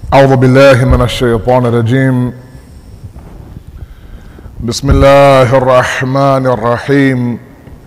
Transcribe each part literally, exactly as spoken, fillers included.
أعوذ بالله من الشيطان الرجيم. بسم الله الرحمن الرحيم.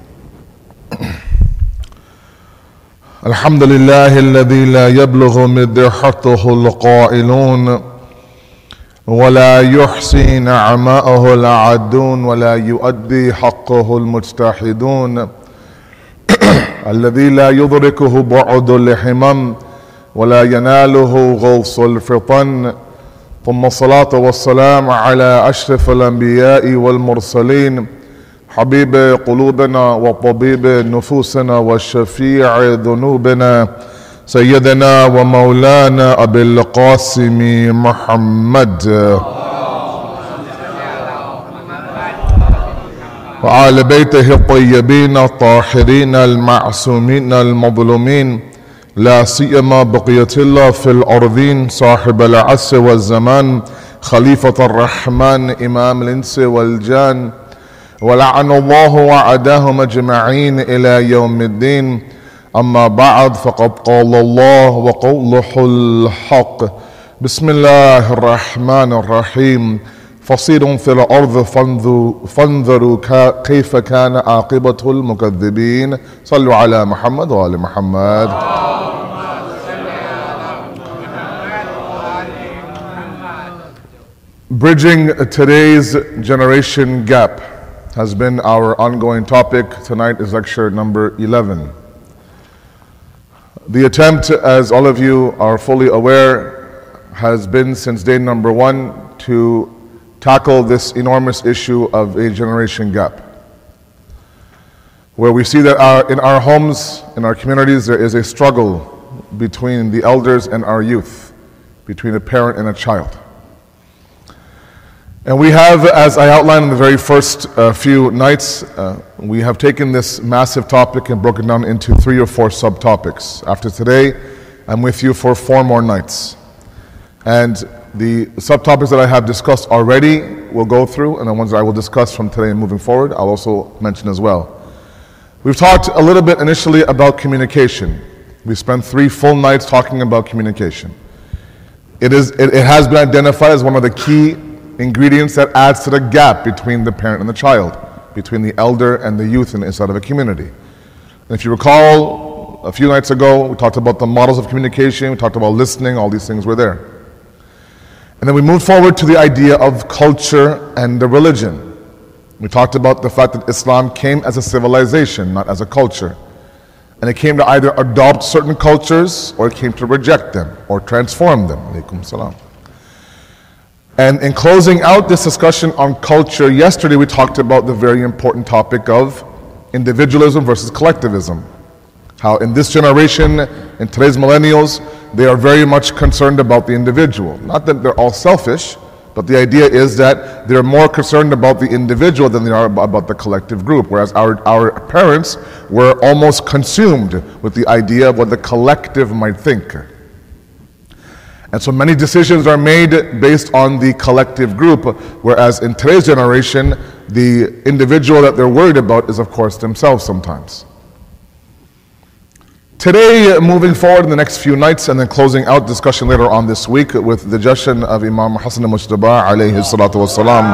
الحمد لله الذي لا يبلغ مدحته القائلون ولا يحصي نعماءه العادون ولا يؤدي حقه المجتهدون الذي لا يدركه بعد الحمم ولا يناله غوص الفطن. ثم الصلاة والسلام على أشرف الأنبياء والمرسلين حبيب قلوبنا وطبيب نفوسنا والشفيع ذنوبنا سيدنا ومولانا أبي القاسم محمد وآل بيته الطيبين الطاهرين المعصومين المظلومين، لا سيما بقية الله في الأرضين صاحب العصر والزمان خليفة الرحمن إمام الإنس والجان، ولعن الله وعداهم أجمعين إلى يوم الدين. أما بعد، فقد قال الله وقوله الحق. بسم الله الرحمن الرحيم. فصير في الأرض فانظروا كيف كان عاقبة المكذبين. صلوا على محمد وآل محمد. Bridging today's generation gap has been our ongoing topic. Tonight is lecture number eleven. The attempt, as all of you are fully aware, has been since day number one to tackle this enormous issue of a generation gap, where we see that our, in our homes, in our communities, there is a struggle between the elders and our youth, between a parent and a child. And we have, as I outlined in the very first uh, few nights, uh, we have taken this massive topic and broken down into three or four subtopics. After today, I'm with you for four more nights. And the subtopics that I have discussed already will go through, and the ones that I will discuss from today and moving forward, I'll also mention as well. We've talked a little bit initially about communication. We spent three full nights talking about communication. It is, it, it has been identified as one of the key ingredients that adds to the gap between the parent and the child, between the elder and the youth inside of a community. And if you recall, a few nights ago, we talked about the models of communication, we talked about listening, all these things were there. And then we moved forward to the idea of culture and the religion. We talked about the fact that Islam came as a civilization, not as a culture. And it came to either adopt certain cultures, or it came to reject them, or transform them. Alaykum salam. And in closing out this discussion on culture, yesterday we talked about the very important topic of individualism versus collectivism. How in this generation, in today's millennials, they are very much concerned about the individual. Not that they're all selfish, but the idea is that they're more concerned about the individual than they are about the collective group. Whereas our, our parents were almost consumed with the idea of what the collective might think. And so many decisions are made based on the collective group, whereas in today's generation, the individual that they're worried about is, of course, themselves sometimes. Today, moving forward in the next few nights, and then closing out discussion later on this week with the digestion of Imam Hassan al-Mujtaba alayhi salatu wassalam.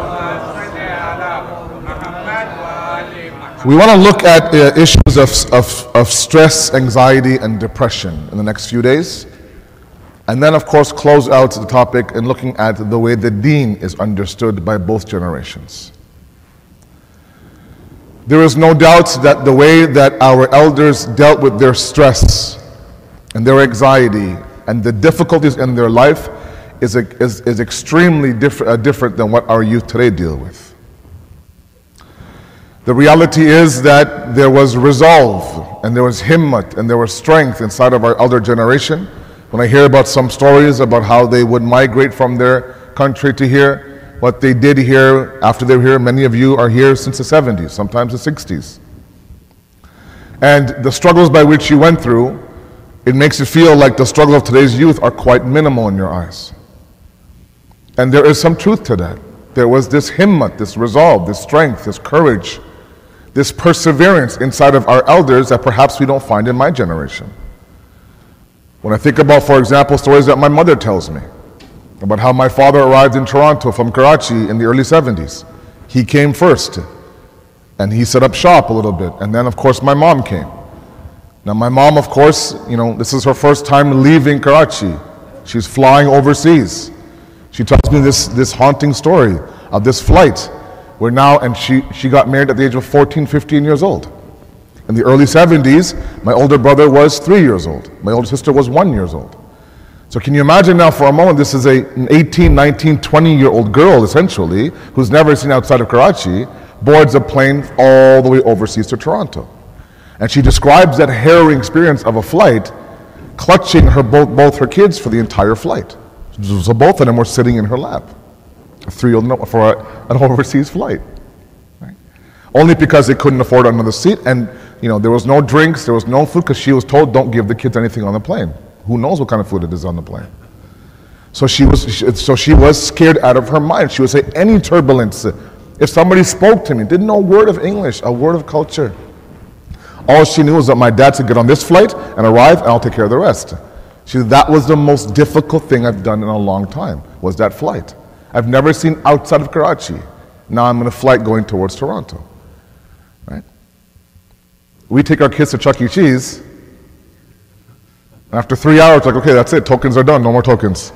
We want to look at uh, issues of, of, of stress, anxiety, and depression in the next few days. And then, of course, close out the topic in looking at the way the deen is understood by both generations. There is no doubt that the way that our elders dealt with their stress and their anxiety and the difficulties in their life is, a, is, is extremely diff- uh, different than what our youth today deal with. The reality is that there was resolve and there was himmat and there was strength inside of our elder generation. When I hear about some stories about how they would migrate from their country to here, what they did here after they were here, many of you are here since the seventies, sometimes the sixties. And the struggles by which you went through, it makes it feel like the struggles of today's youth are quite minimal in your eyes. And there is some truth to that. There was this himmat, this resolve, this strength, this courage, this perseverance inside of our elders that perhaps we don't find in my generation. When I think about, for example, stories that my mother tells me about how my father arrived in Toronto from Karachi in the early seventies. He came first, and he set up shop a little bit, and then of course my mom came. Now my mom, of course, you know, this is her first time leaving Karachi. She's flying overseas. She tells me this, this haunting story of this flight where now, and she, she got married at the age of fourteen, fifteen years old. In the early seventies, my older brother was three years old. My older sister was one years old. So can you imagine now for a moment, this is a, an eighteen, nineteen, twenty year old girl essentially, who's never seen outside of Karachi, boards a plane all the way overseas to Toronto. And she describes that harrowing experience of a flight, clutching her both, both her kids for the entire flight. So both of them were sitting in her lap, a three-year-old for a, an overseas flight. Right? Only because they couldn't afford another seat, and you know there was no drinks, there was no food, because she was told don't give the kids anything on the plane. Who knows what kind of food it is on the plane? So she was, so she was scared out of her mind. She would say any turbulence. If somebody spoke to me, didn't know a word of English, a word of culture, all she knew was that my dad said get on this flight and arrive, and I'll take care of the rest. She said that was the most difficult thing I've done in a long time, was that flight. I've never seen outside of Karachi. Now I'm in a flight going towards Toronto. Right? We take our kids to Chuck E. Cheese. After three hours, like, okay, that's it. Tokens are done. No more tokens.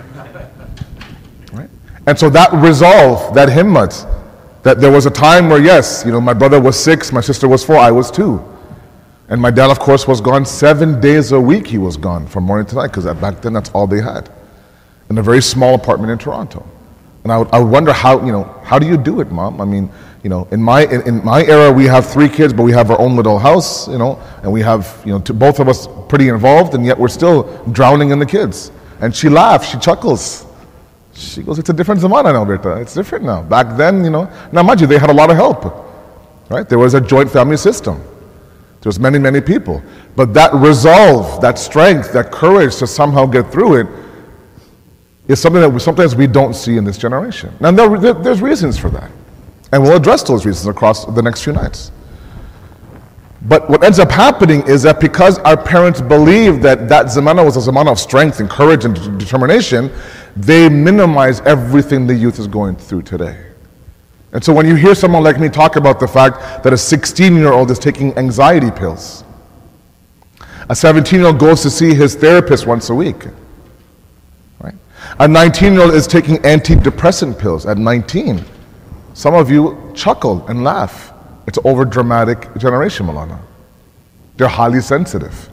Right? And so that resolve, that himmat, that there was a time where, yes, you know, my brother was six, my sister was four, I was two. And my dad, of course, was gone seven days a week. He was gone from morning to night, because back then that's all they had, in a very small apartment in Toronto. And I would, I would wonder how, you know, how do you do it, Mom? I mean, you know, in my in, in my era, we have three kids, but we have our own little house, you know, and we have, you know, to, both of us pretty involved, and yet we're still drowning in the kids. And she laughs, she chuckles. She goes, it's a different zamana now, Berta. It's different now. Back then, you know, now mind you, they had a lot of help, right? There was a joint family system. There was many, many people. But that resolve, that strength, that courage to somehow get through it is something that we, sometimes we don't see in this generation. Now, there, there, there's reasons for that. And we'll address those reasons across the next few nights. But what ends up happening is that because our parents believed that that zamana was a zamana of strength and courage and d- determination, they minimize everything the youth is going through today. And so when you hear someone like me talk about the fact that a sixteen-year-old is taking anxiety pills, a seventeen-year-old goes to see his therapist once a week, right? A nineteen-year-old is taking antidepressant pills at nineteen. Some of you chuckle and laugh. It's over dramatic generation, Malana. They're highly sensitive.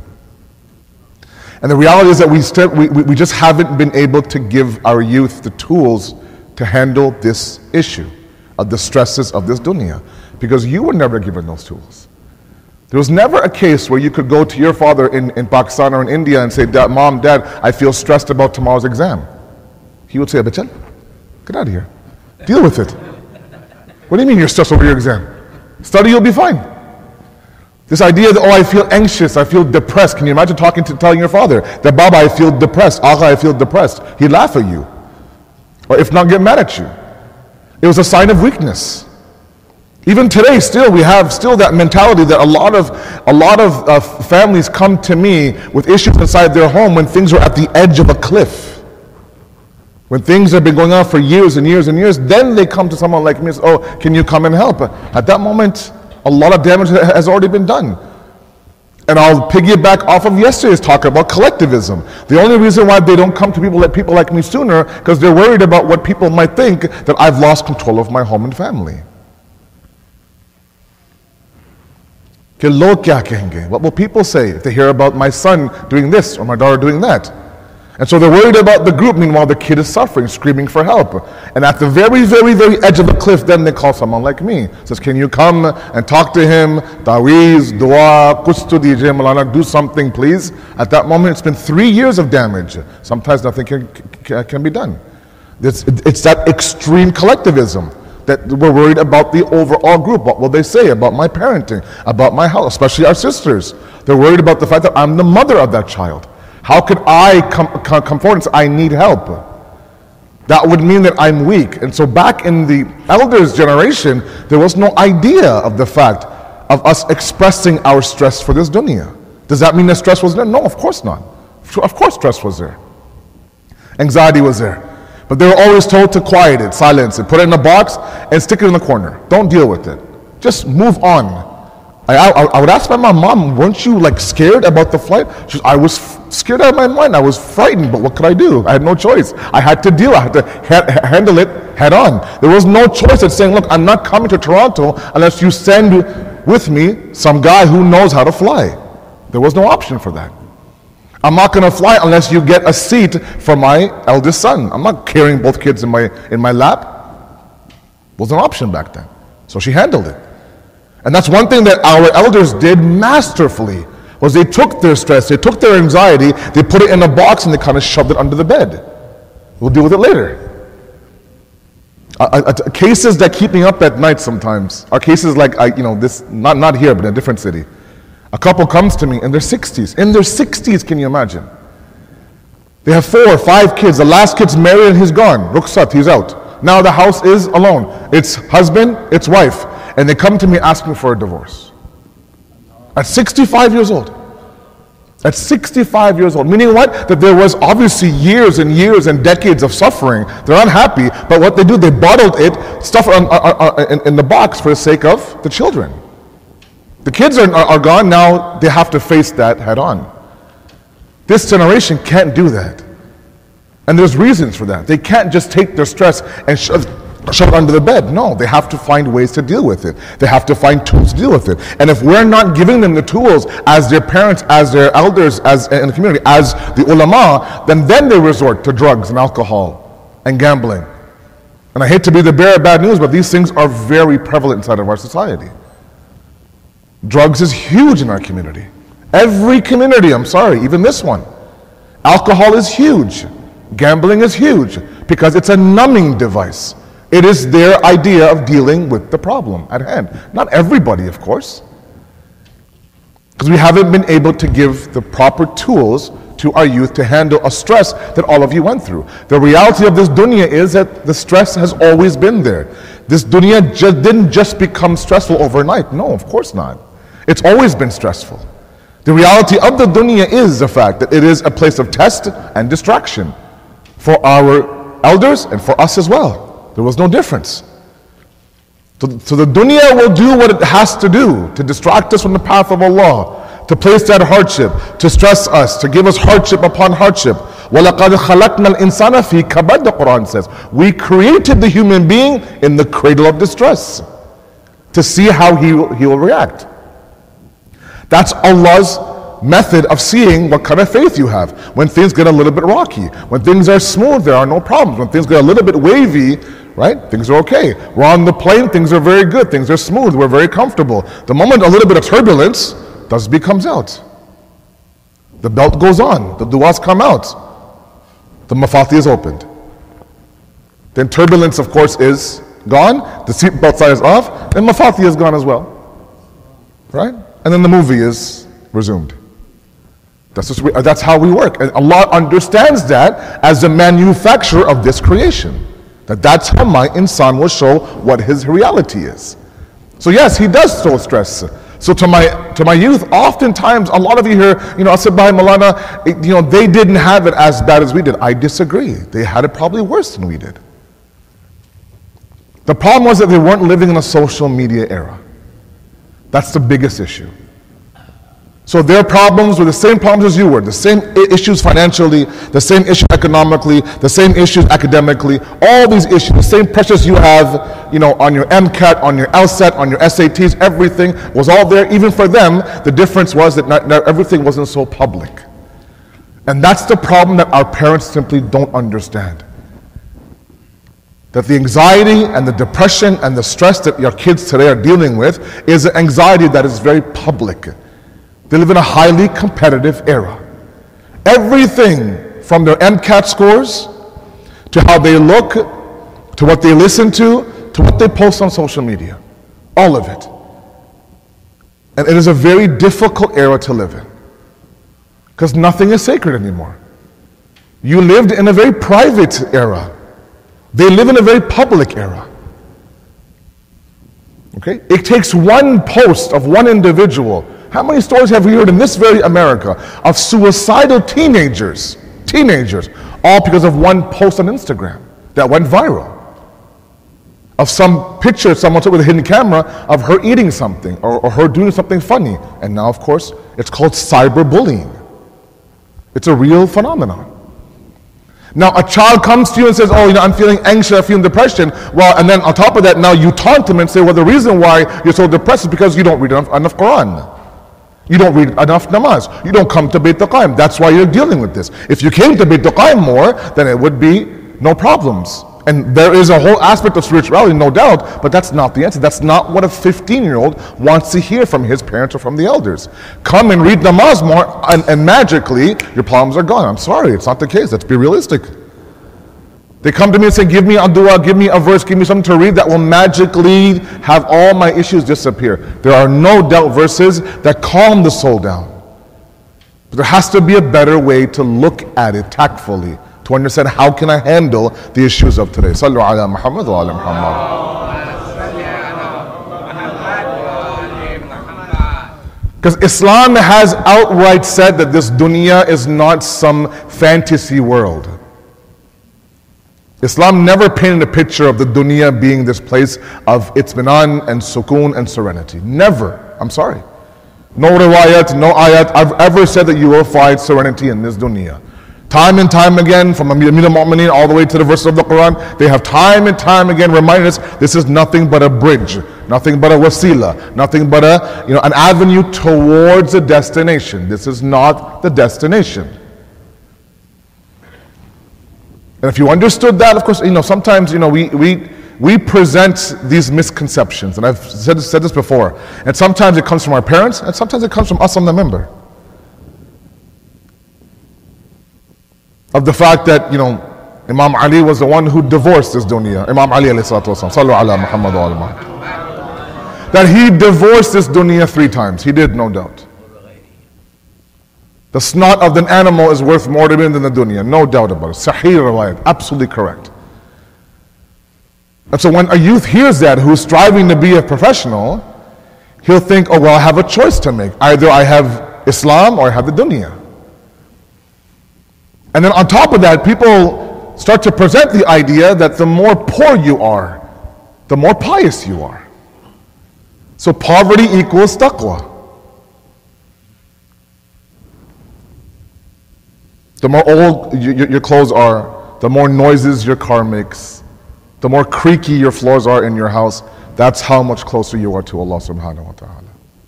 And the reality is that we, still, we, we just haven't been able to give our youth the tools to handle this issue of the stresses of this dunya, because you were never given those tools. There was never a case where you could go to your father in, in Pakistan or in India and say, Dad, Mom, Dad, I feel stressed about tomorrow's exam. He would say, Bachal, get out of here. Deal with it. What do you mean you're stressed over your exam? Study, you'll be fine. This idea that, oh, I feel anxious, I feel depressed. Can you imagine talking to, telling your father that, Baba, I feel depressed, Agha, I feel depressed. He'd laugh at you. Or if not, get mad at you. It was a sign of weakness. Even today, still, we have still that mentality that a lot of a lot of uh, families come to me with issues inside their home when things are at the edge of a cliff. When things have been going on for years and years and years, then they come to someone like me and say, oh, can you come and help? At that moment, a lot of damage has already been done. And I'll piggyback off of yesterday's talk about collectivism. The only reason why they don't come to people like people like me sooner, because they're worried about what people might think, that I've lost control of my home and family. What will people say if they hear about my son doing this or my daughter doing that? And so they're worried about the group. Meanwhile, the kid is suffering, screaming for help. And at the very, very, very edge of the cliff, then they call someone like me. Says, can you come and talk to him? Taweez, dua, kuch to dijiye Malana, do something, please. At that moment, it's been three years of damage. Sometimes nothing can, can, can be done. It's, it's that extreme collectivism that we're worried about the overall group. What will they say about my parenting, about my health, especially our sisters? They're worried about the fact that I'm the mother of that child. How could I come, come, come forward and say, I need help? That would mean that I'm weak. And so back in the elders' generation, there was no idea of the fact of us expressing our stress for this dunya. Does that mean that stress was there? No, of course not. Of course stress was there. Anxiety was there. But they were always told to quiet it, silence it, put it in a box, and stick it in the corner. Don't deal with it. Just move on. I, I, I would ask my mom, Mom, weren't you like scared about the flight? She was, I was f- scared out of my mind. I was frightened, but what could I do? I had no choice. I had to deal. I had to ha- handle it head on. There was no choice at saying, look, I'm not coming to Toronto unless you send with me some guy who knows how to fly. There was no option for that. I'm not going to fly unless you get a seat for my eldest son. I'm not carrying both kids in my in my lap. Was an option back then. So she handled it. And that's one thing that our elders did masterfully, was they took their stress, they took their anxiety, they put it in a box and they kind of shoved it under the bed. We'll deal with it later. Uh, uh, cases that keep me up at night sometimes are cases like, I, you know, this, not, not here, but in a different city. A couple comes to me in their sixties. In their sixties, can you imagine? They have four or five kids. The last kid's married and he's gone. Rukhsat, he's out. Now the house is alone. It's husband, it's wife. And they come to me asking for a divorce. At sixty-five years old. At sixty-five years old. Meaning what? That there was obviously years and years and decades of suffering. They're unhappy, but what they do, they bottled it, stuff it on, uh, uh, in, in the box for the sake of the children. The kids are, are gone, now they have to face that head on. This generation can't do that. And there's reasons for that. They can't just take their stress and shove, shove it under the bed. No, they have to find ways to deal with it. They have to find tools to deal with it. And if we're not giving them the tools as their parents, as their elders, as in the community, as the ulama, then then they resort to drugs and alcohol and gambling. And I hate to be the bearer of bad news, but these things are very prevalent inside of our society. Drugs is huge in our community. Every community, I'm sorry, even this one. Alcohol is huge. Gambling is huge because it's a numbing device. It is their idea of dealing with the problem at hand. Not everybody, of course. Because we haven't been able to give the proper tools to our youth to handle a stress that all of you went through. The reality of this dunya is that the stress has always been there. This dunya just didn't just become stressful overnight. No, of course not. It's always been stressful. The reality of the dunya is the fact that it is a place of test and distraction for our elders and for us as well. There was no difference. So, so the dunya will do what it has to do to distract us from the path of Allah, to place that hardship, to stress us, to give us hardship upon hardship. وَلَقَدْ خَلَقْنَا الْإِنسَانَ فِي كَبَدٍ, the Quran says. We created the human being in the cradle of distress to see how he, he will react. That's Allah's method of seeing what kind of faith you have. When things get a little bit rocky, when things are smooth, there are no problems. When things get a little bit wavy, right, things are okay. We're on the plane, things are very good, things are smooth, we're very comfortable. The moment a little bit of turbulence, tasbih comes out. The belt goes on, the du'as come out. The mafatih is opened. Then turbulence, of course, is gone, the seatbelt sign is off, and mafatih is gone as well. Right? And then the movie is resumed. That's, just, that's how we work. And Allah understands that as the manufacturer of this creation. That that's how my insan will show what his reality is. So yes, he does show stress. So to my to my youth, oftentimes, a lot of you here, you know, I said by Malana, you know, they didn't have it as bad as we did. I disagree. They had it probably worse than we did. The problem was that they weren't living in a social media era. That's the biggest issue. So their problems were the same problems as you were, the same issues financially, the same issue economically, the same issues academically, all these issues, the same pressures you have, you know, on your MCAT, on your LSAT, on your S A Ts, everything was all there. Even for them, the difference was that not, not everything wasn't so public. And that's the problem that our parents simply don't understand. That the anxiety and the depression and the stress that your kids today are dealing with is an anxiety that is very public. They live in a highly competitive era. Everything from their MCAT scores, to how they look, to what they listen to, to what they post on social media. All of it. And it is a very difficult era to live in. Because nothing is sacred anymore. You lived in a very private era. They live in a very public era. Okay? It takes one post of one individual. How many stories have we heard in this very America of suicidal teenagers, teenagers, all because of one post on Instagram that went viral? Of some picture someone took with a hidden camera of her eating something or, or her doing something funny. And now, of course, it's called cyberbullying. It's a real phenomenon. Now, a child comes to you and says, oh, you know, I'm feeling anxious, I'm feeling depression. Well, and then on top of that, now you taunt them and say, well, the reason why you're so depressed is because you don't read enough, enough Quran. You don't read enough namaz. You don't come to Bayt al-Qaim. That's why you're dealing with this. If you came to Bayt al-Qaim more, then it would be no problems. And there is a whole aspect of spirituality, no doubt, but that's not the answer. That's not what a fifteen-year-old wants to hear from his parents or from the elders. Come and read namaz more, and, and magically, your problems are gone. I'm sorry, it's not the case. Let's be realistic. They come to me and say, give me a dua, give me a verse, give me something to read that will magically have all my issues disappear. There are no doubt verses that calm the soul down. But there has to be a better way to look at it tactfully, to understand how can I handle the issues of today. Sallu ala Muhammad wa ala Muhammad. Because Islam has outright said that this dunya is not some fantasy world. Islam never painted a picture of the dunya being this place of itminan and sukoon and serenity. Never. I'm sorry. No riwayat, no ayat I've ever said that you will find serenity in this dunya. Time and time again, from Amir al-Mu'mineen all the way to the verses of the Quran, they have time and time again reminded us this is nothing but a bridge, nothing but a wasila, nothing but a, you know, an avenue towards a destination. This is not the destination. And if you understood that, of course, you know, sometimes, you know, we, we, we present these misconceptions, and I've said, said this before, and sometimes it comes from our parents, and sometimes it comes from us on the member. Of the fact that, you know, Imam Ali was the one who divorced this dunya. Imam Ali alayhi salatu wasalam, sallu ala Muhammad wa ala Muhammad. That he divorced this dunya three times. He did, no doubt. The snot of an animal is worth more to him than the dunya. No doubt about it. Sahih riwayat. Absolutely correct. And so when a youth hears that, who's striving to be a professional, he'll think, oh, well, I have a choice to make. Either I have Islam or I have the dunya. And then on top of that, people start to present the idea that the more poor you are, the more pious you are. So poverty equals taqwa. The more old your clothes are, the more noises your car makes, the more creaky your floors are in your house, that's how much closer you are to Allah subhanahu wa ta'ala.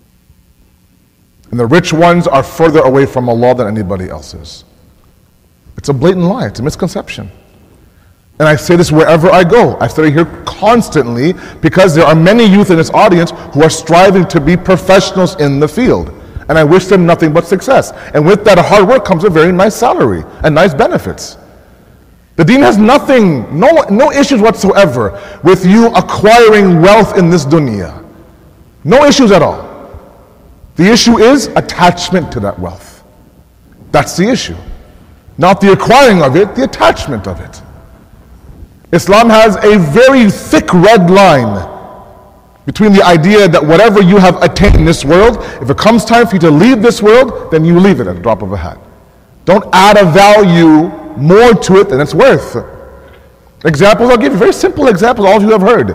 And the rich ones are further away from Allah than anybody else is. It's a blatant lie, it's a misconception. And I say this wherever I go. I study here constantly because there are many youth in this audience who are striving to be professionals in the field. And I wish them nothing but success. And with that hard work comes a very nice salary and nice benefits. The deen has nothing, no, no issues whatsoever with you acquiring wealth in this dunya. No issues at all. The issue is attachment to that wealth. That's the issue. Not the acquiring of it, the attachment of it. Islam has a very thick red line between the idea that whatever you have attained in this world, if it comes time for you to leave this world, then you leave it at a drop of a hat. Don't add a value more to it than it's worth. Examples, I'll give you very simple examples, all of you have heard.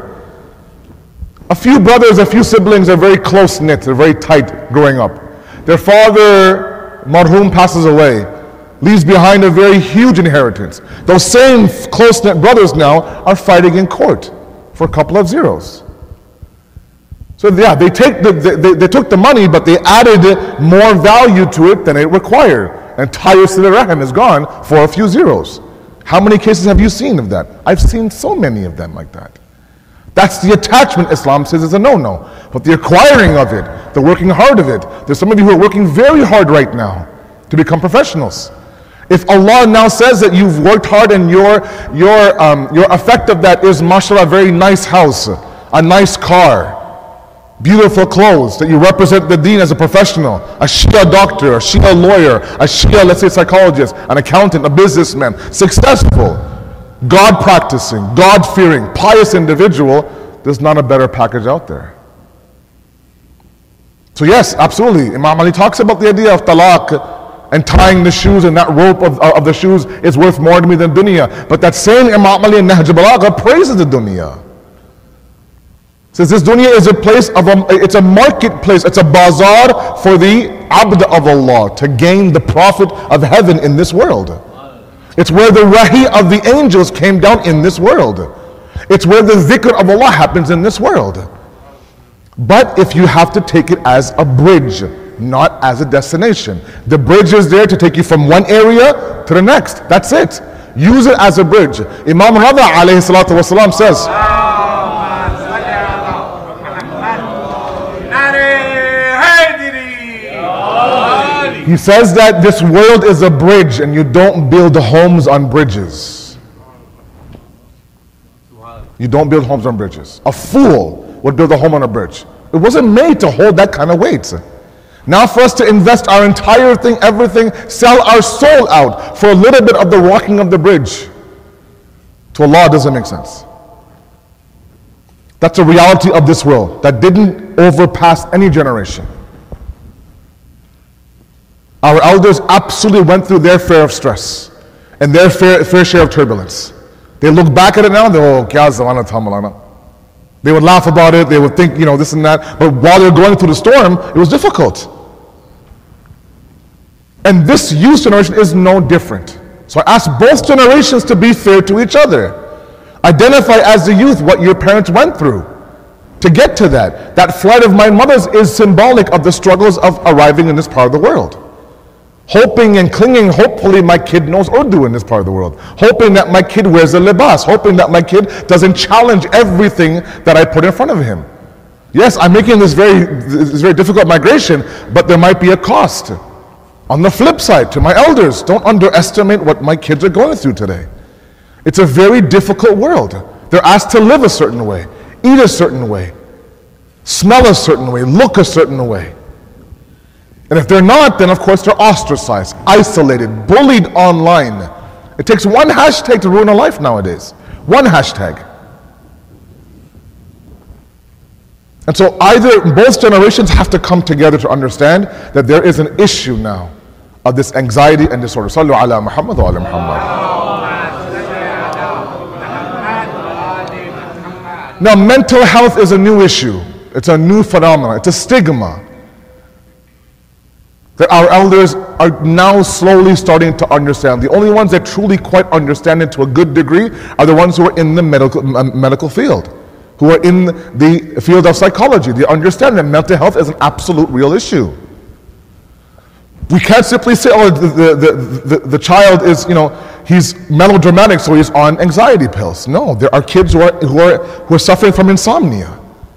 A few brothers, a few siblings are very close-knit, they're very tight growing up. Their father, marhum, passes away, leaves behind a very huge inheritance. Those same close-knit brothers now are fighting in court for a couple of zeros. So yeah, they, take the, they, they took the money, but they added more value to it than it required. And Tayyus al-Rahim is gone for a few zeros. How many cases have you seen of that? I've seen so many of them like that. That's the attachment Islam says is a no-no. But the acquiring of it, the working hard of it, there's some of you who are working very hard right now to become professionals. If Allah now says that you've worked hard and your, your, um, your effect of that is, mashallah, a very nice house, a nice car, beautiful clothes, that you represent the deen as a professional, a Shia doctor, a Shia lawyer, a Shia, let's say, psychologist, an accountant, a businessman, successful, God practicing, God fearing, pious individual, there's not a better package out there. So yes, absolutely. Imam Ali talks about the idea of talaq and tying the shoes, and that rope of, of the shoes is worth more to me than dunya. But that same Imam Ali in Nahj al-Balagha praises the dunya. Says this dunya is a place of a, it's a marketplace, it's a bazaar for the abd of Allah to gain the profit of heaven in this world. It's where the wahi of the angels came down in this world. It's where the dhikr of Allah happens in this world. But if you have to take it as a bridge, not as a destination. The bridge is there to take you from one area to the next. That's it. Use it as a bridge. Imam Rada alayhi salatu wasalam says, he says that this world is a bridge and you don't build homes on bridges. You don't build homes on bridges. A fool would build a home on a bridge. It wasn't made to hold that kind of weight. Now for us to invest our entire thing, everything, sell our soul out for a little bit of the rocking of the bridge, to Allah doesn't make sense. That's a reality of this world that didn't overpass any generation. Our elders absolutely went through their fair of stress and their fair, fair share of turbulence. They look back at it now and they oh, kya zamana tha Maulana. They would laugh about it, they would think, you know, this and that. But while they're going through the storm, it was difficult. And this youth generation is no different. So I ask both generations to be fair to each other. Identify as the youth what your parents went through to get to that. That flight of my mother's is symbolic of the struggles of arriving in this part of the world. Hoping and clinging, hopefully my kid knows Urdu in this part of the world. Hoping that my kid wears a libas. Hoping that my kid doesn't challenge everything that I put in front of him. Yes, I'm making this very, this very difficult migration, but there might be a cost. On the flip side, to my elders, don't underestimate what my kids are going through today. It's a very difficult world. They're asked to live a certain way, eat a certain way, smell a certain way, look a certain way. And if they're not, then of course they're ostracized, isolated, bullied online. It takes one hashtag to ruin a life nowadays. One hashtag. And so either both generations have to come together to understand that there is an issue now of this anxiety and disorder. Sallu ala Muhammad wa ala Muhammad. Now mental health is a new issue. It's a new phenomenon. It's a stigma that our elders are now slowly starting to understand. The only ones that truly quite understand it to a good degree are the ones who are in the medical, medical field, who are in the field of psychology. They understand that mental health is an absolute real issue. We can't simply say, oh, the, the, the, the, the child is, you know, he's melodramatic, so he's on anxiety pills. No, there are kids who are, who are, who are suffering from insomnia.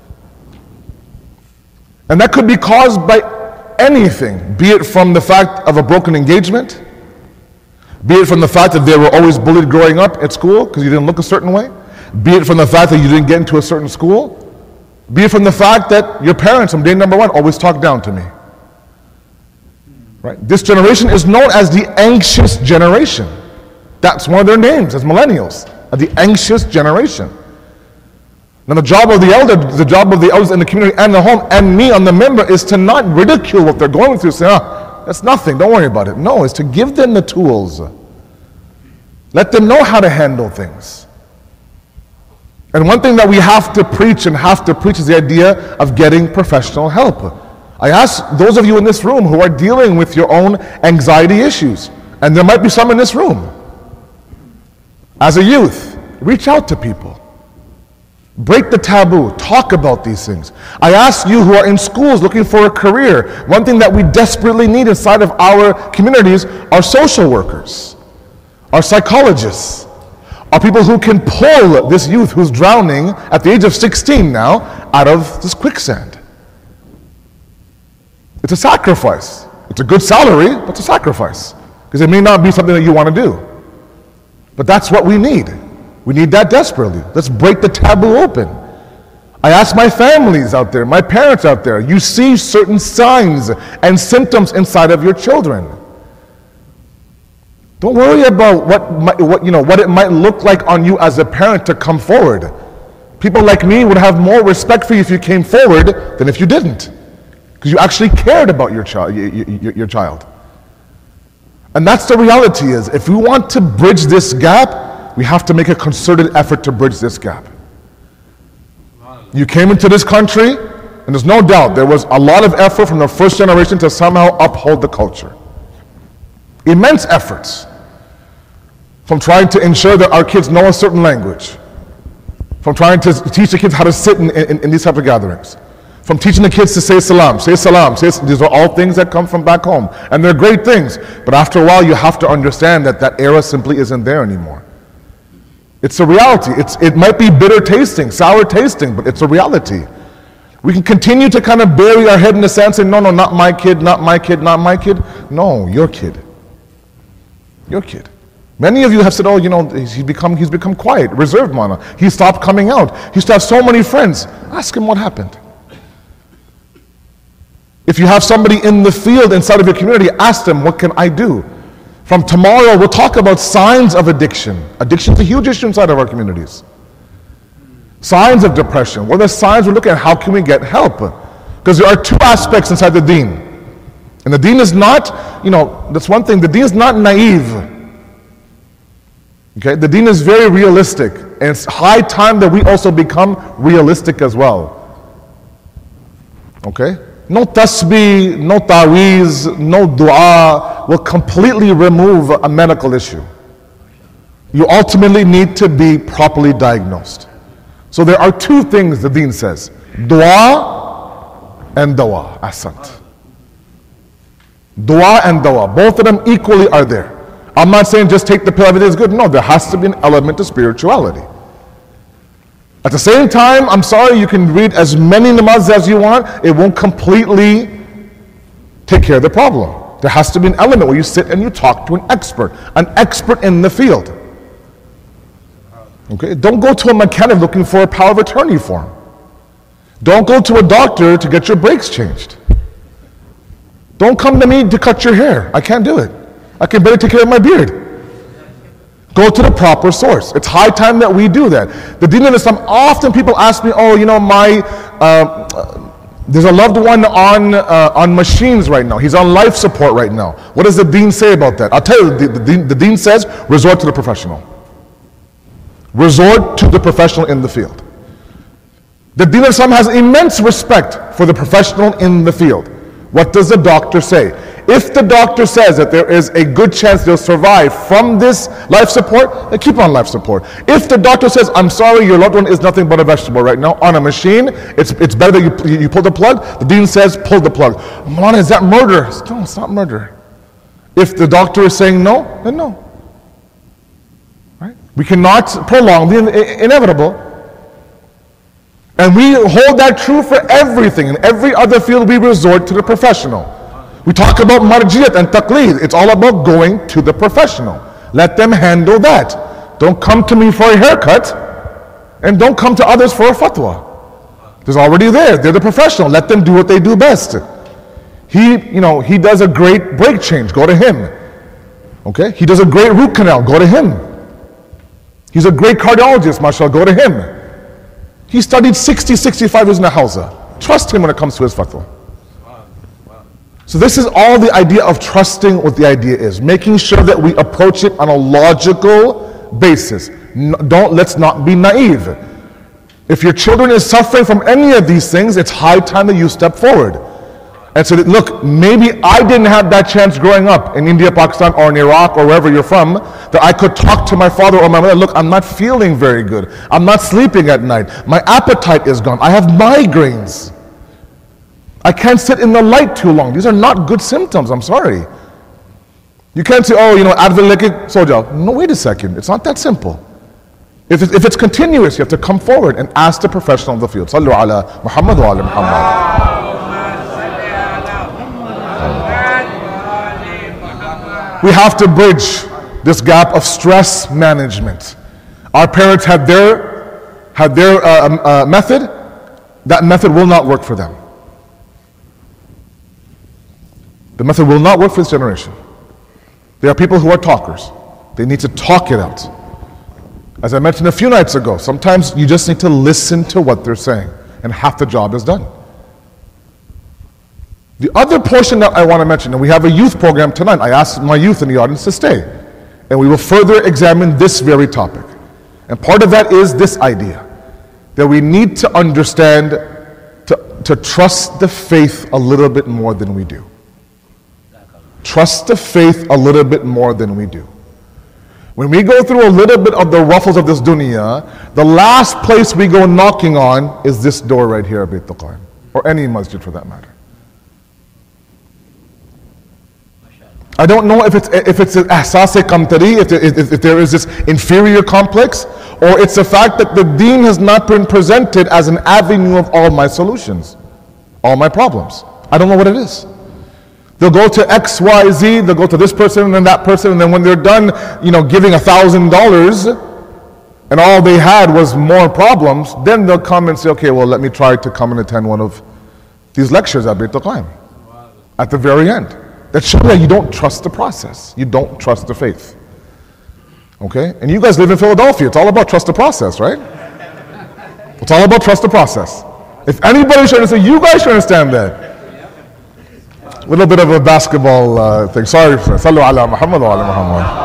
And that could be caused by anything, be it from the fact of a broken engagement, be it from the fact that they were always bullied growing up at school because you didn't look a certain way, be it from the fact that you didn't get into a certain school, be it from the fact that your parents from day number one always talked down to me. Right? This generation is known as the anxious generation. That's one of their names as millennials, the anxious generation. Now the job of the elder, the job of the elders in the community and the home and me on the member is to not ridicule what they're going through, say, oh, that's nothing, don't worry about it. No, it's to give them the tools. Let them know how to handle things. And one thing that we have to preach and have to preach is the idea of getting professional help. I ask those of you in this room who are dealing with your own anxiety issues, and there might be some in this room, as a youth, reach out to people. Break the taboo, talk about these things. I ask you who are in schools looking for a career, one thing that we desperately need inside of our communities are social workers, are psychologists, are people who can pull this youth who's drowning at the age of sixteen now out of this quicksand. It's a sacrifice. It's a good salary, but it's a sacrifice because it may not be something that you want to do. But that's what we need. We need that desperately. Let's break the taboo open. I ask my families out there, my parents out there, you see certain signs and symptoms inside of your children. Don't worry about what, might, what, you know, what it might look like on you as a parent to come forward. People like me would have more respect for you if you came forward than if you didn't. because you actually cared about your child, your, your, your child. And that's the reality is, if we want to bridge this gap, we have to make a concerted effort to bridge this gap. You came into this country, and there's no doubt there was a lot of effort from the first generation to somehow uphold the culture. Immense efforts. From trying to ensure that our kids know a certain language. From trying to teach the kids how to sit in, in, in these type of gatherings. From teaching the kids to say salam, say salam, say, these are all things that come from back home. And they're great things. But after a while, you have to understand that that era simply isn't there anymore. It's a reality. It's, it might be bitter tasting, sour tasting, but it's a reality. We can continue to kind of bury our head in the sand saying, no, no, not my kid, not my kid, not my kid. No, your kid. Your kid. Many of you have said, oh, you know, he's become, he's become quiet, reserved mana. He stopped coming out. He used to have so many friends. Ask him what happened. If you have somebody in the field inside of your community, ask them, what can I do? From tomorrow, we'll talk about signs of addiction. Addiction is a huge issue inside of our communities. Signs of depression. What are the signs we're looking at? How can we get help? Because there are two aspects inside the deen. And the deen is not, you know, that's one thing, the deen is not naive. Okay, the deen is very realistic. And it's high time that we also become realistic as well. Okay? No tasbih, no taweez, no dua will completely remove a medical issue. You ultimately need to be properly diagnosed. So there are two things the deen says. Dua and dawa. Ahsant. Dua and dawa. Both of them equally are there. I'm not saying just take the pill, everything is good. No, there has to be an element of spirituality. At the same time, I'm sorry, you can read as many namaz as you want. It won't completely take care of the problem. There has to be an element where you sit and you talk to an expert. An expert in the field. Okay? Don't go to a mechanic looking for a power of attorney form. Don't go to a doctor to get your brakes changed. Don't come to me to cut your hair. I can't do it. I can better take care of my beard. Go to the proper source. It's high time that we do that. The Deen of Islam, often people ask me, oh, you know, my, uh, uh, there's a loved one on, uh, on machines right now. He's on life support right now. What does the Deen say about that? I'll tell you, the, the, Deen, the Deen says, resort to the professional. Resort to the professional in the field. The Deen of Islam has immense respect for the professional in the field. What does the doctor say? If the doctor says that there is a good chance they'll survive from this life support, then keep on life support. If the doctor says, I'm sorry, your loved one is nothing but a vegetable right now on a machine, it's, it's better that you, you pull the plug, the Deen says, pull the plug. Mulana, is that murder? No, it's not murder. If the doctor is saying no, then no. Right? We cannot prolong the inevitable. And we hold that true for everything. In every other field, we resort to the professional. We talk about marjiyat and taqleed. It's all about going to the professional. Let them handle that. Don't come to me for a haircut, and don't come to others for a fatwa. There's already there. They're the professional. Let them do what they do best. He, you know, he does a great brake change. Go to him. Okay? He does a great root canal. Go to him. He's a great cardiologist. Mashallah. Go to him. He studied sixty, sixty-five years in the Hawza. Trust him when it comes to his fatwa. So this is all the idea of trusting what the idea is. Making sure that we approach it on a logical basis. No, don't, let's not be naive. If your children is suffering from any of these things, it's high time that you step forward. And say, look, maybe I didn't have that chance growing up in India, Pakistan, or in Iraq, or wherever you're from, that I could talk to my father or my mother, look, I'm not feeling very good. I'm not sleeping at night. My appetite is gone. I have migraines. I can't sit in the light too long. These are not good symptoms, I'm sorry. You can't say, oh, you know, Advil leke soja. No, wait a second. It's not that simple. If it's, if it's continuous, you have to come forward and ask the professional of the field. Sallu ala Muhammad wa ala Muhammad. We have to bridge this gap of stress management. Our parents had their, had their uh, uh, method. That method will not work for them. The method will not work for this generation. There are people who are talkers. They need to talk it out. As I mentioned a few nights ago, sometimes you just need to listen to what they're saying, and half the job is done. The other portion that I want to mention, and we have a youth program tonight. I asked my youth in the audience to stay. And we will further examine this very topic. And part of that is this idea, that we need to understand, to, to trust the faith a little bit more than we do. Trust the faith a little bit more than we do. When we go through a little bit of the ruffles of this dunya, the last place we go knocking on is this door right here at Bayt al-Qaim, or any masjid for that matter. I don't know if it's if it's an ahsas kamtari, if, if, if there is this inferior complex, or it's the fact that the deen has not been presented as an avenue of all my solutions, all my problems. I don't know what it is. They'll go to X, Y, Z, they'll go to this person and then that person, and then when they're done, you know, giving a thousand dollars, and all they had was more problems, then they'll come and say, okay, well, let me try to come and attend one of these lectures at Bayt al-Qaim. At the very end. That shows that you don't trust the process. You don't trust the faith. Okay? And you guys live in Philadelphia. It's all about trust the process, right? It's all about trust the process. If anybody should understand, you guys should understand that. A little bit of a basketball uh, thing. Sorry, Sallu ala Muhammad wa ala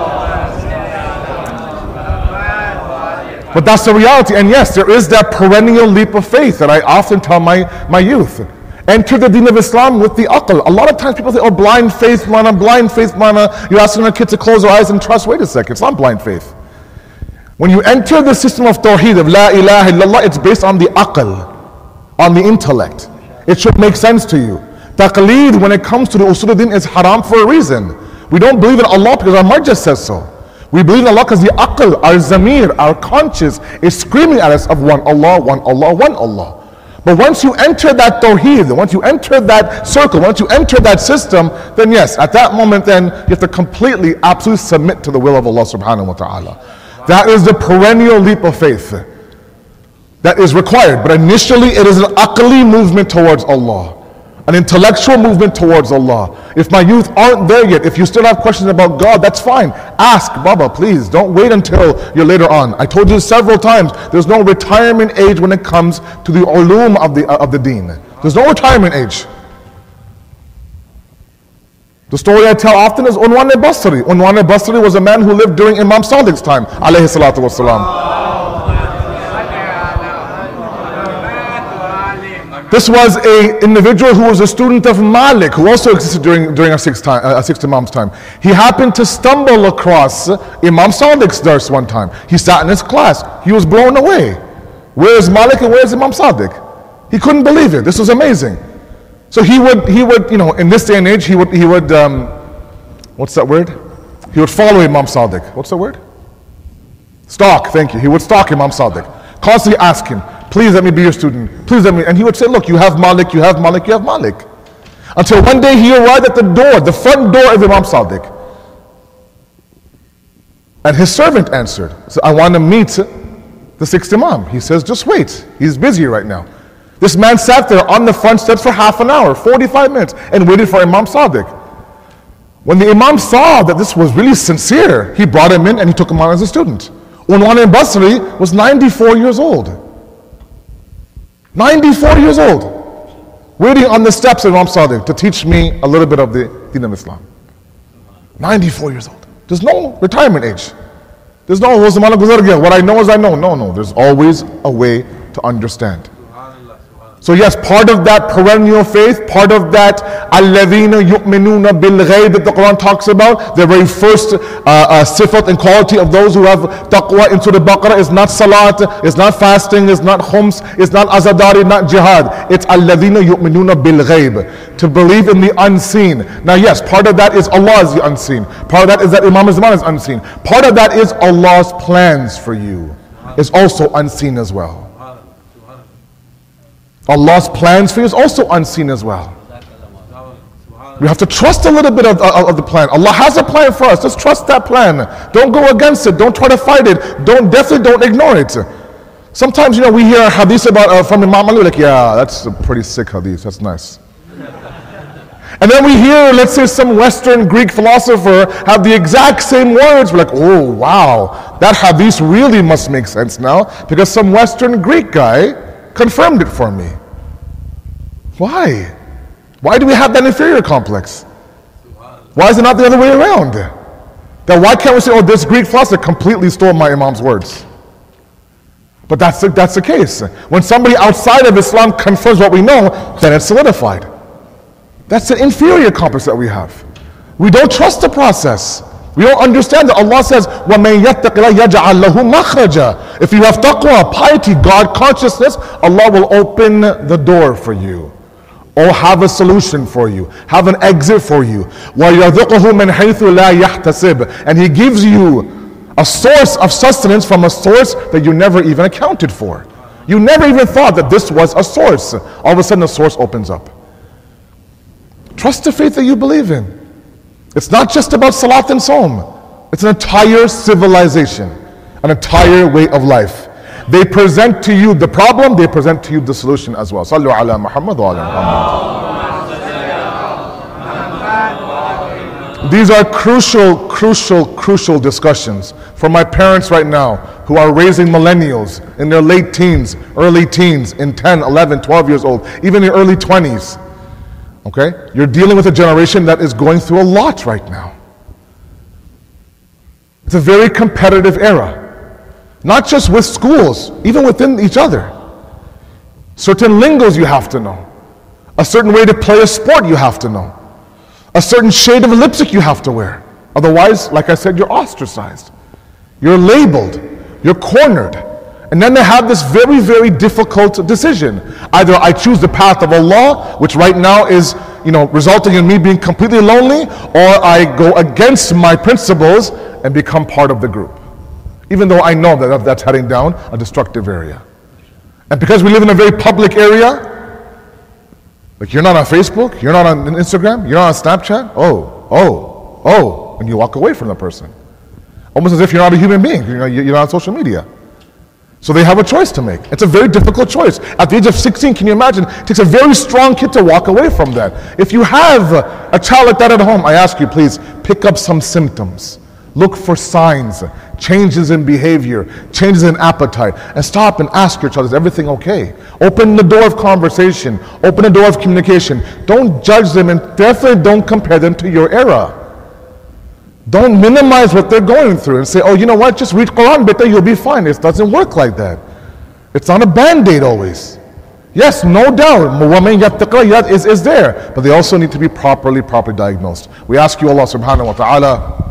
Muhammad. But that's the reality. And yes, there is that perennial leap of faith that I often tell my, my youth. Enter the deen of Islam with the aql. A lot of times people say, oh, blind faith, mana, blind faith, mana. You're asking a kid to close their eyes and trust. Wait a second, it's not blind faith. When you enter the system of tawheed, of la ilaha illallah, it's based on the aql, on the intellect. It should make sense to you. Taqleed, when it comes to the usul din, is haram for a reason. We don't believe in Allah because our marja says so. We believe in Allah because the aql, our zamir, our conscience is screaming at us of one Allah, one Allah, one Allah. But once you enter that tawheed, once you enter that circle, once you enter that system, then yes, at that moment then you have to completely, absolutely submit to the will of Allah subhanahu wa ta'ala. That is the perennial leap of faith that is required. But initially it is an aqli movement towards Allah, an intellectual movement towards Allah. If my youth aren't there yet, if you still have questions about God, that's fine. Ask, Baba, please. Don't wait until you're later on. I told you several times, there's no retirement age when it comes to the ulum of the, uh, of the deen. There's no retirement age. The story I tell often is Unwan al-Basri. Unwan al-Basri was a man who lived during Imam Sadiq's time, alayhi salatu wasalam. This was an individual who was a student of Malik, who also existed during, during our sixth, time, uh, sixth Imam's time. He happened to stumble across Imam Sadiq's dars one time. He sat in his class. He was blown away. Where is Malik and where is Imam Sadiq? He couldn't believe it. This was amazing. So he would, he would, you know, in this day and age, he would, he would, um, what's that word? He would follow Imam Sadiq. What's the word? Stalk, thank you. He would stalk Imam Sadiq. Constantly ask him, please let me be your student. Please let me. And he would say, look, you have Malik, you have Malik, you have Malik. Until one day he arrived at the door, the front door of Imam Sadiq. And his servant answered. So I want to meet the sixth Imam. He says, just wait. He's busy right now. This man sat there on the front steps for half an hour, forty-five minutes, and waited for Imam Sadiq. When the Imam saw that this was really sincere, he brought him in and he took him on as a student. Unwan al-Basri was ninety-four years old. ninety-four years old. Waiting on the steps of Imam Sadiq to teach me a little bit of the deen of Islam. ninety-four years old. There's no retirement age. There's no, what I know is I know. No, no. There's always a way to understand. So yes, part of that perennial faith, part of that الَّذِينَ يُؤْمِنُونَ بِالْغَيْبِ that the Quran talks about, the very first uh, uh, sifat and quality of those who have taqwa in Surah Baqarah is not salat, is not fasting, is not khums, is not azadari, not jihad. It's الَّذِينَ يُؤْمِنُونَ بِالْغَيْبِ, to believe in the unseen. Now yes, part of that is Allah is the unseen. Part of that is that Imam Zaman is unseen. Part of that is Allah's plans for you is also unseen as well. Allah's plans for you is also unseen as well. We have to trust a little bit of, of, of the plan. Allah has a plan for us. Just trust that plan. Don't go against it. Don't try to fight it. Don't definitely don't ignore it. Sometimes, you know, we hear a hadith about uh, from Imam Ali, like, yeah, that's a pretty sick hadith. That's nice. And then we hear, let's say, some Western Greek philosopher have the exact same words. We're like, oh, wow, that hadith really must make sense now because some Western Greek guy confirmed it for me. Why? Why do we have that inferior complex? Why is it not the other way around? Then why can't we say, oh, this Greek philosopher completely stole my Imam's words? But that's the, that's the case. When somebody outside of Islam confirms what we know, then it's solidified. That's the inferior complex that we have. We don't trust the process. We don't understand that Allah says, وَمَن يَتَّقِ اللَّهَ يَجْعَلْ لَهُ مَخْرَجًا. If you have taqwa, piety, God consciousness, Allah will open the door for you. Or have a solution for you. Have an exit for you. وَيَرْزُقْهُ مِنْ حَيْثُ لَا يَحْتَسِبْ. And He gives you a source of sustenance from a source that you never even accounted for. You never even thought that this was a source. All of a sudden the source opens up. Trust the faith that you believe in. It's not just about salat and saum. It's an entire civilization, an entire way of life. They present to you the problem, they present to you the solution as well. Sallu ala Muhammad wa ala Muhammad. These are crucial, crucial, crucial discussions for my parents right now who are raising millennials in their late teens, early teens, in ten, eleven, twelve years old, even in early twenties. Okay? You're dealing with a generation that is going through a lot right now. It's a very competitive era. Not just with schools, even within each other. Certain lingos you have to know. A certain way to play a sport you have to know. A certain shade of lipstick you have to wear. Otherwise, like I said, you're ostracized. You're labeled. You're cornered. And then they have this very, very difficult decision. Either I choose the path of Allah, which right now is, you know, resulting in me being completely lonely, or I go against my principles and become part of the group. Even though I know that that's heading down a destructive area. And because we live in a very public area, like you're not on Facebook, you're not on Instagram, you're not on Snapchat, oh, oh, oh, and you walk away from the person. Almost as if you're not a human being, you're not, you're not on social media. So they have a choice to make. It's a very difficult choice. At the age of sixteen, can you imagine? It takes a very strong kid to walk away from that. If you have a child like that at home, I ask you, please pick up some symptoms. Look for signs, changes in behavior, changes in appetite, and stop and ask your child, is everything okay? Open the door of conversation, open the door of communication. Don't judge them, and definitely don't compare them to your era. Don't minimize what they're going through and say, oh, you know what, just read Quran, beta, you'll be fine. It doesn't work like that. It's not a band-aid always. Yes, no doubt, is, is there, but they also need to be properly, properly diagnosed. We ask you, Allah subhanahu wa ta'ala,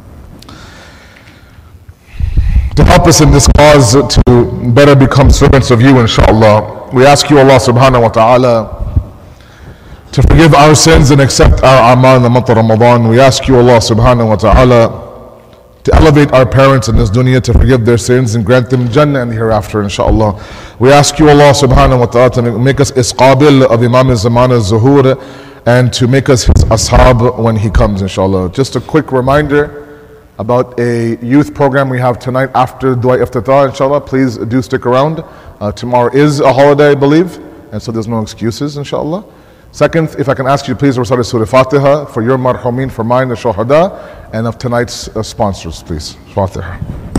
to help us in this cause to better become servants of you, inshaAllah. We ask you, Allah subhanahu wa ta'ala, to forgive our sins and accept our amal in the month of Ramadan. We ask you, Allah subhanahu wa ta'ala, to elevate our parents in this dunya, to forgive their sins and grant them Jannah and the hereafter, inshaAllah. We ask you, Allah subhanahu wa ta'ala, to make us isqabil of Imam al-Zaman al-Zuhur and to make us his ashab when he comes, inshaAllah. Just a quick reminder about a youth program we have tonight after Dua Iftatah, inshallah. Please do stick around. Uh, tomorrow is a holiday, I believe, and so there's no excuses, inshallah. Second, if I can ask you to please recite Surah Fatiha for your marhumin, for mine, the shuhada, and of tonight's uh, sponsors, please. Fatiha.